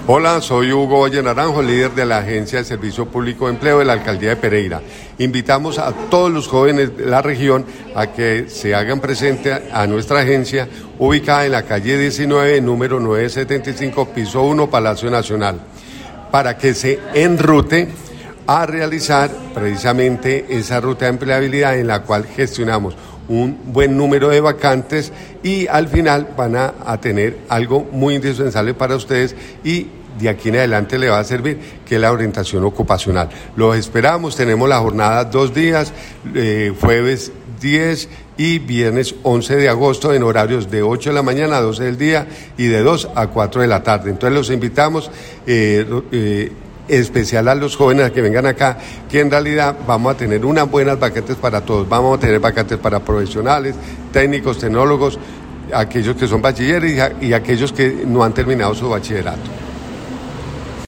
Hola, soy Hugo Valle Naranjo, líder de la Agencia de Servicio Público de Empleo de la Alcaldía de Pereira. Invitamos a todos los jóvenes de la región a que se hagan presente a nuestra agencia, ubicada en la calle 19, número 975, piso 1, Palacio Nacional, para que se enrute a realizar precisamente esa ruta de empleabilidad en la cual gestionamos un buen número de vacantes y al final van a tener algo muy indispensable para ustedes y de aquí en adelante le va a servir, que es la orientación ocupacional. Los esperamos, tenemos la jornada 2 días, jueves 10 y viernes 11 de agosto en horarios de 8 de la mañana a 12 del día y de 2 a 4 de la tarde. Entonces los invitamos, especial a los jóvenes a que vengan acá, que en realidad vamos a tener unas buenas vacantes para todos. Vamos a tener vacantes para profesionales, técnicos, tecnólogos, aquellos que son bachilleres y aquellos que no han terminado su bachillerato.